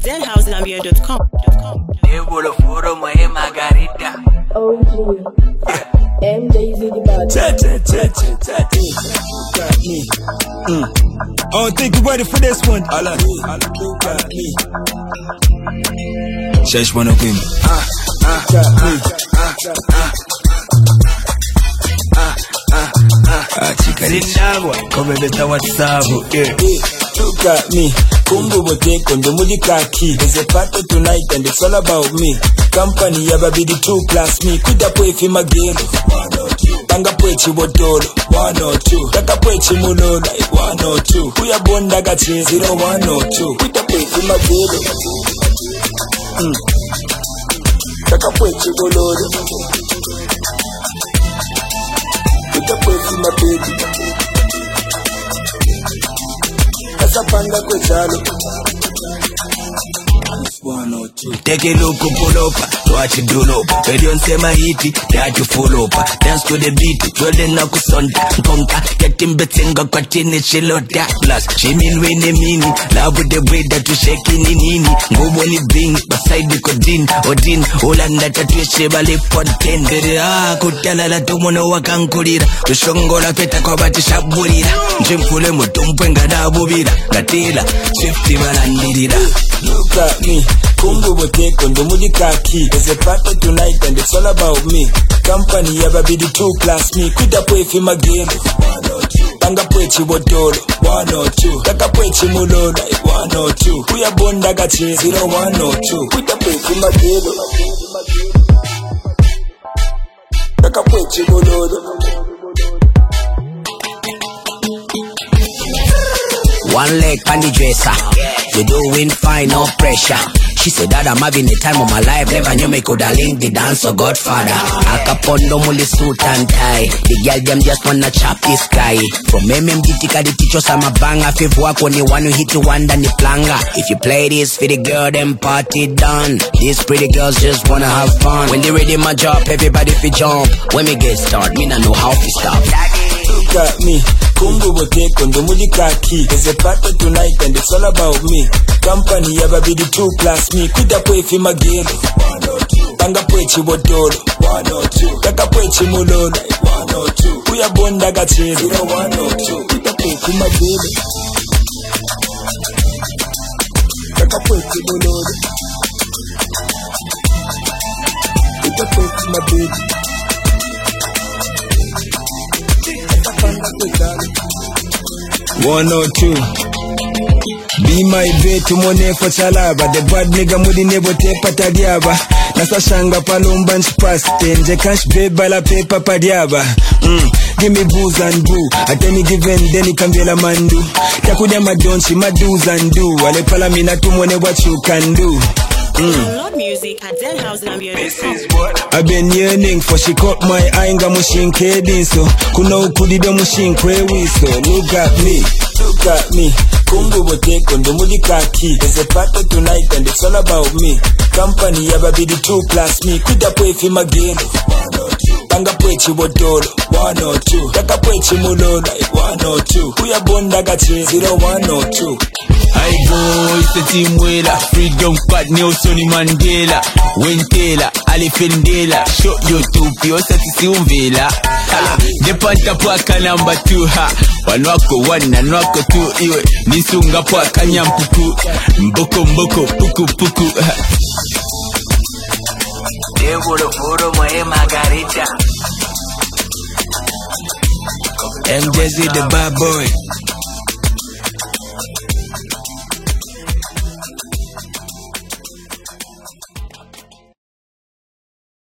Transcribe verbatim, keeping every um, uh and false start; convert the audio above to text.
zen house gambia dot com. Debolo foro moe margarita. O G. M J Z the bad. Chat, chat, chat, chat, chat. Got me. Mm. I don't think you're ready for this one. All I do, all I do, got me. Shesh wanna win. Ah, ah, got me. Ah, ah, ah, ah, ah. Ah, chica, Zimbabwe. Come beta WhatsApp. Yeah. Look at me. Kumbu bote kondo mudi kaki. There's a party tonight and it's all about me. Company yaba be the two class me. Kuda po ifi magelo. Banga po ichi botolo. One or two. Taka po ichi mulolo. One or two. Kuya bonda gachi. Zero one or two. Kuda po ifi magelo. Mm. Taka po ichi mulolo. Kuda po ifi magelo. Panga kwechalo. Take a look, pull up, watch it do up. When you say my hit, that you follow up. Dance to the beat, rolling up Sunday. Conka, get him betinga, continue chilota. Plus, she mean when they mean it. Love with the way that you shaking in ini. Go money bring, beside the codin, Odin, Holanda, that you sheba lip for ten. Ah, could tell her that you wanna walk and kurira. To shongo la peta kobati shaburira. Jim Fule Mutumpenga da bubira. Gatila, Swifty Malandira. Look at me. Kumbu bote kondo mudi kaki. There's a party tonight and it's all about me. Company yaba be the two class me. Kuda po ifi magelo. Banga po ichi botolo. One or two. Taka po ichi mulolo. One or two. Kuya bonda gachi. Zero one or two. Kuda po ifi magelo. Taka po ichi mulolo. One leg on the dresser. You doing fine, no pressure. She said that I'm having the time of my life. Never knew me coulda link the dance or Godfather. Akapondo muli suit and tie. The girl them just wanna chop the sky. From M M D tika the teachers I'm a banger. Fifth walk on the one who hit you one than the planga. If you play this for the girl, then party done. These pretty girls just wanna have fun. When they ready my job, everybody fi jump. When me get start, me not know how to stop. Look at me. Kumbu bote kondo mudi kaki. There's a party tonight and it's all about me. Company yaba be the two class me. Kuda po ifi magelo. Banga po ichi botolo. One or two. Taka po ichi mulolo. One or two. Kuya bonda gachi. Zero one or two. Kuda po ifi magelo. Taka po ichi mulolo. Kuda po ifi magelo. One or two. Be my babe to money for chalaba. The bad nigga mudi nebo te patadiaba. Nasa shanga palomba nchpas. Tenje cash babe bala pepa padiaba. Mm. Give me booze and boo. At any given then it can be la mandu. Takudia madonchi madoos and do. Wale pala mina tu money what you can do. Mm. Love music at zen house gambia dot com. I've been yearning for she caught my eye nga mushinke dinso. Kuna ukudida mushinkwe wiso. Look at me, look at me. Kumbu bote kondo mudi kaki. There's a party tonight and it's all about me. Company yaba be the two class me. Kuda po ifi magelo. Banga po ichi botolo. One or two. Taka po ichi mulolo. One or two. Kuya bonda gachi. Zero one or two. Hi boys, the team wheeler. Freedom Fat Nelson Mandela. Wentela, Alifendela. Show your two pure satisi umvela. The panta paka number two ha. Wanwako one na nwako two iwe. Nisunga paka nyampuku. Mboko mboko puku puku. Debolo foro moe margarita. M J Z the bad boy.